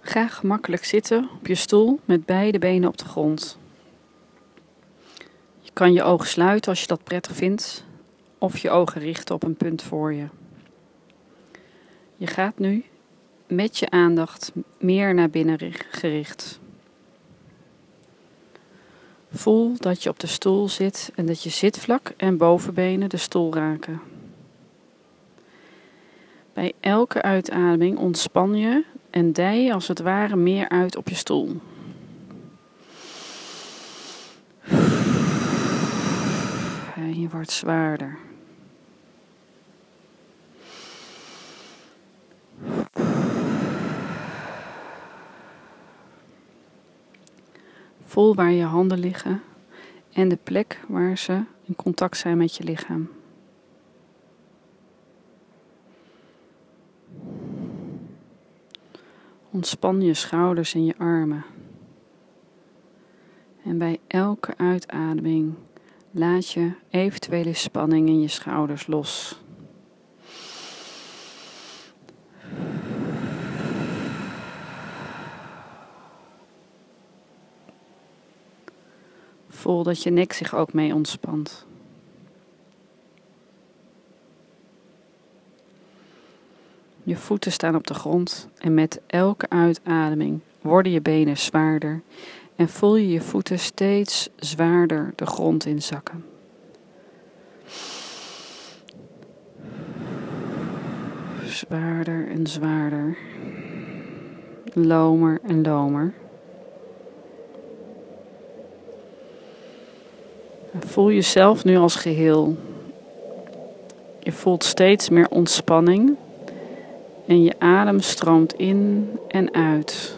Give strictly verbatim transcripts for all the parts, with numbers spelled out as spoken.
Ga gemakkelijk zitten op je stoel met beide benen op de grond. Je kan je ogen sluiten als je dat prettig vindt, of je ogen richten op een punt voor je. Je gaat nu met je aandacht meer naar binnen gericht. Voel dat je op de stoel zit en dat je zitvlak en bovenbenen de stoel raken. Bij elke uitademing ontspan je en dij je als het ware meer uit op je stoel. En je wordt zwaarder. Voel waar je handen liggen en de plek waar ze in contact zijn met je lichaam. Ontspan je schouders en je armen. En bij elke uitademing laat je eventuele spanning in je schouders los. Voel dat je nek zich ook mee ontspant. Je voeten staan op de grond en met elke uitademing worden je benen zwaarder en voel je je voeten steeds zwaarder de grond inzakken. Zwaarder en zwaarder. Lomer en lomer. En voel jezelf nu als geheel. Je voelt steeds meer ontspanning en je adem stroomt in en uit.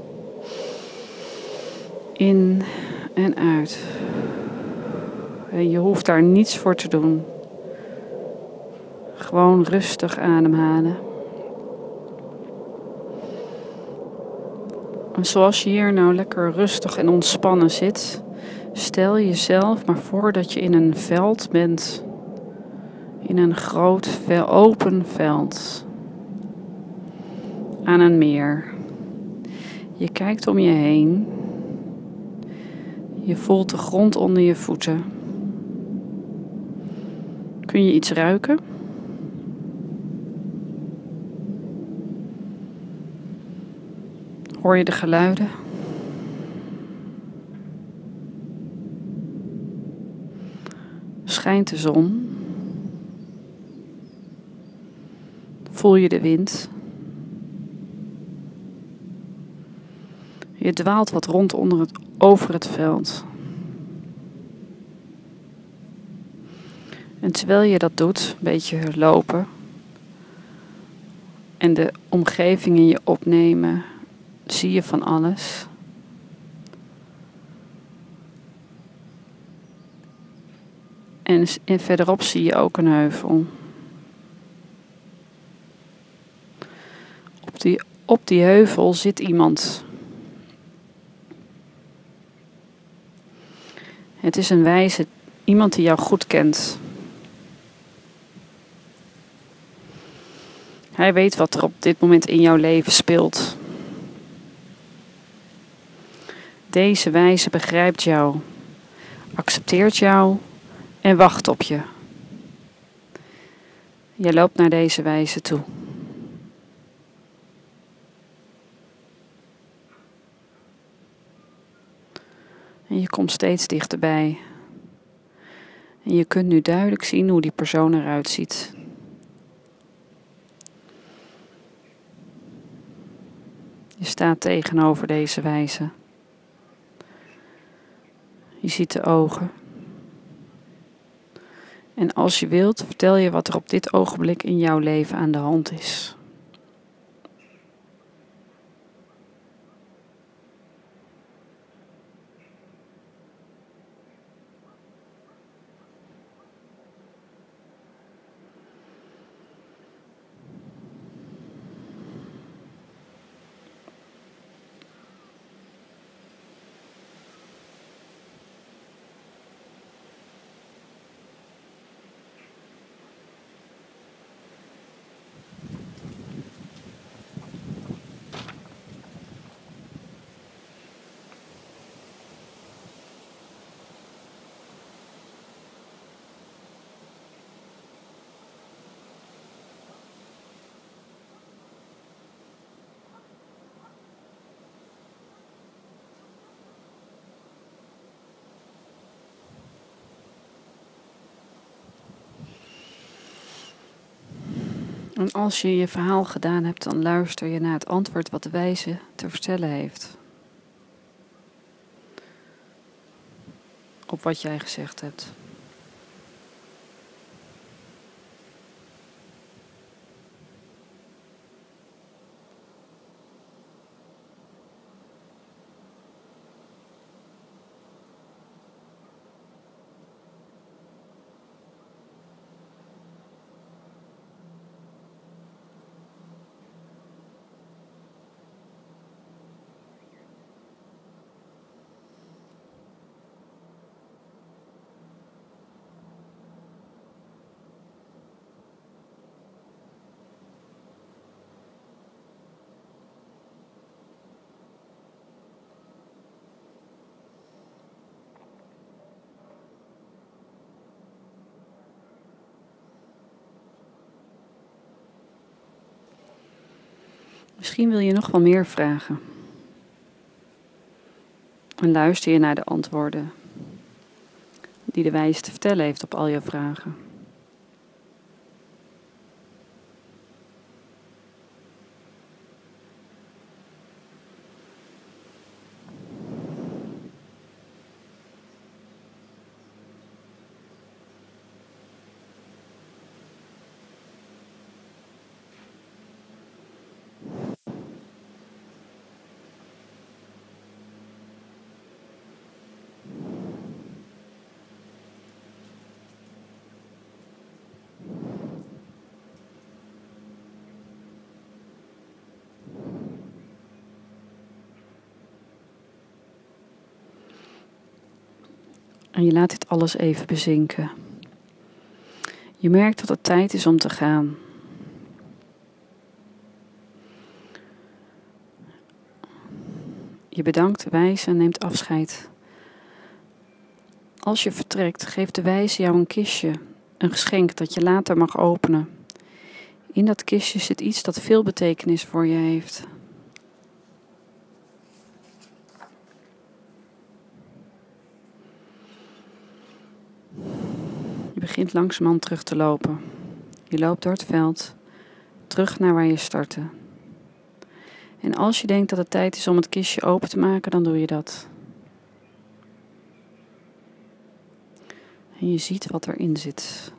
In en uit. En je hoeft daar niets voor te doen. Gewoon rustig ademhalen. En zoals je hier nou lekker rustig en ontspannen zit, stel jezelf maar voor dat je in een veld bent. In een groot, vel, open veld. Aan een meer. Je kijkt om je heen. Je voelt de grond onder je voeten. Kun je iets ruiken? Hoor je de geluiden? Schijnt de zon? Voel je de wind? Je dwaalt wat rond onder het, over het veld. En terwijl je dat doet, een beetje lopen en de omgeving in je opnemen, zie je van alles. En, en verderop zie je ook een heuvel. Op die, op die heuvel zit iemand. Het is een wijze, iemand die jou goed kent. Hij weet wat er op dit moment in jouw leven speelt. Deze wijze begrijpt jou, accepteert jou en wacht op je. Je loopt naar deze wijze toe. En je komt steeds dichterbij. En je kunt nu duidelijk zien hoe die persoon eruit ziet. Je staat tegenover deze wijze. Je ziet de ogen. En als je wilt, vertel je wat er op dit ogenblik in jouw leven aan de hand is. En als je je verhaal gedaan hebt, dan luister je naar het antwoord wat de wijze te vertellen heeft. Op wat jij gezegd hebt. Misschien wil je nog wel meer vragen. En luister je naar de antwoorden die de wijze te vertellen heeft op al je vragen. En je laat dit alles even bezinken. Je merkt dat het tijd is om te gaan. Je bedankt de wijze en neemt afscheid. Als je vertrekt, geeft de wijze jou een kistje, een geschenk dat je later mag openen. In dat kistje zit iets dat veel betekenis voor je heeft. Je begint langzamerhand terug te lopen. Je loopt door het veld, terug naar waar je startte. En als je denkt dat het tijd is om het kistje open te maken, dan doe je dat. En je ziet wat erin zit.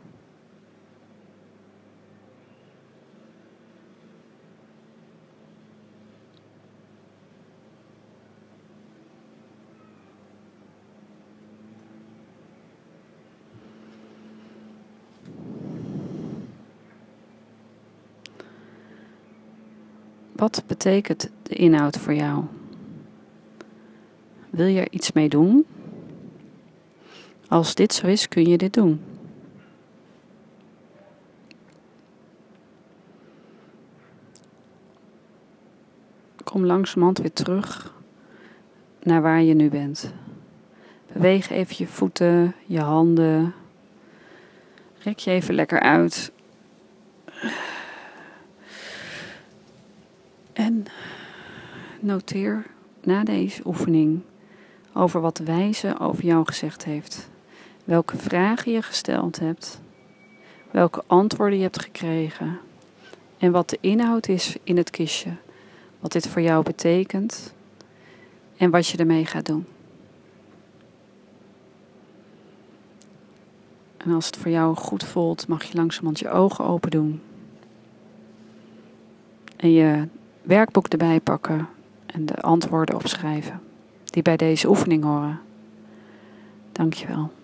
Wat betekent de inhoud voor jou? Wil je er iets mee doen? Als dit zo is, kun je dit doen. Kom langzamerhand weer terug naar waar je nu bent. Beweeg even je voeten, je handen. Rek je even lekker uit. En noteer na deze oefening over wat de wijze over jou gezegd heeft. Welke vragen je gesteld hebt. Welke antwoorden je hebt gekregen. En wat de inhoud is in het kistje. Wat dit voor jou betekent. En wat je ermee gaat doen. En als het voor jou goed voelt, mag je langzamerhand je ogen open doen. En je werkboek erbij pakken en de antwoorden opschrijven die bij deze oefening horen. Dankjewel.